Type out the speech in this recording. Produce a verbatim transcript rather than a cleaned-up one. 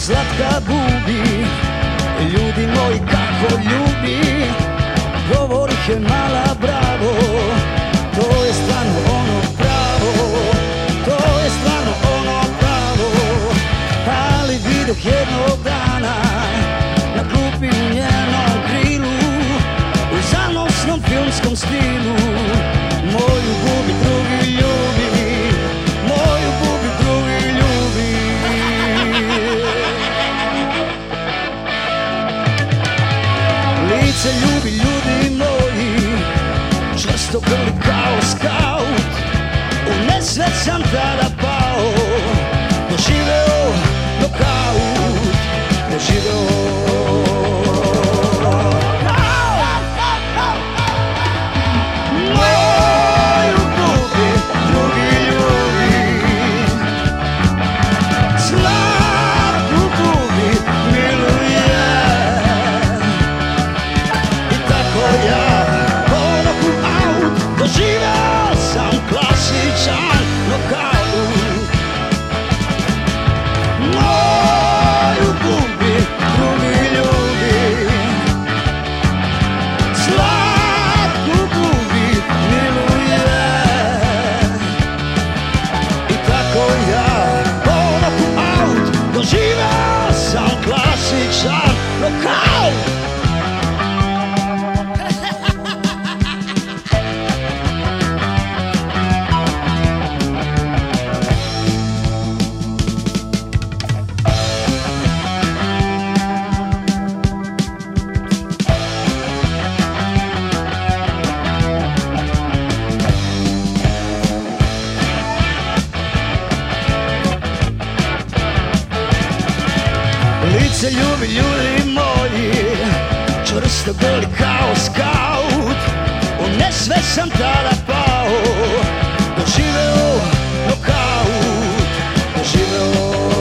slatka bubi, ljudi moji kako ljubi, govorih je mala bravo, to je stvarno ono pravo, to je stvarno ono pravo, ali vidoh jednog dana na klupi u njenom krilu, u zanosnom filmskom stilu, moju bubi drugi ljubi, moju bubi drugi ljubi. Lice ljubi ljudi moji, čvrsto grli kao skaut, u nesveć sam tada pao, doživeo nokaut, doživeo. Doživeo sam klasičan nokaut. Lice ljubi ljudi moji, čvrsto goli kao skaut, u nesveć sam tada pao, doživeo nokaut, doživeo.